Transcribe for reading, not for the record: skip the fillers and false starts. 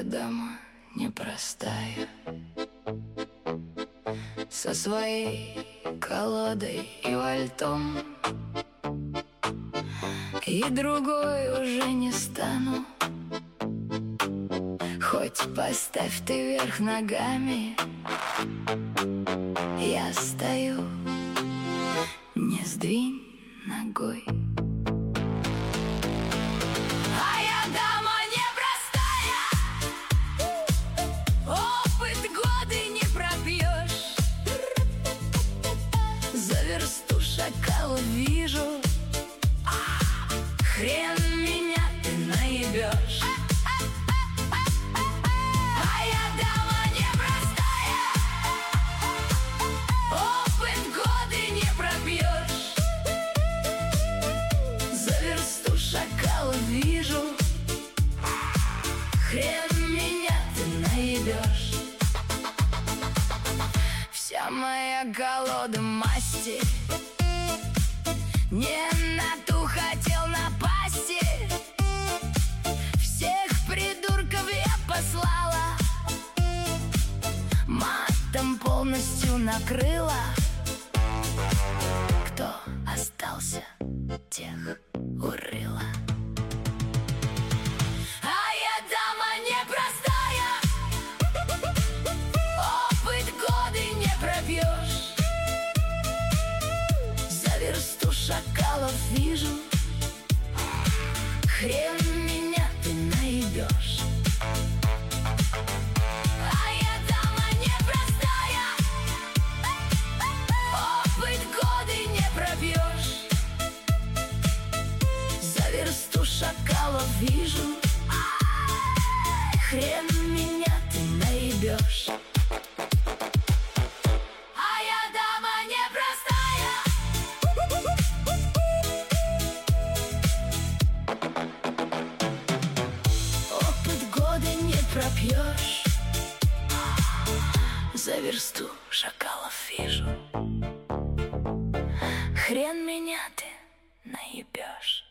я дама непростая, со своей колодой и вальтом, и другой уже не стану. Хоть поставь ты вверх ногами, я стою, не сдвинь ногой. А я дама непростая, опыт годы не пропьешь. За версту шакалов вижу, хрен меня ты наебешь. Вижу, хрен меня ты наебешь. Вся моя колода масти, не на ту хотел напасти. Всех придурков я послала, матом полностью накрыла. Кто остался, тех урыла. За версту шакалов вижу, хрен меня ты наебешь. А я дама непростая, опыт годы не пропьешь. За версту шакалов вижу, хрен меня ты наебешь. Пропьешь, за версту шакалов вижу, хрен меня ты наебешь.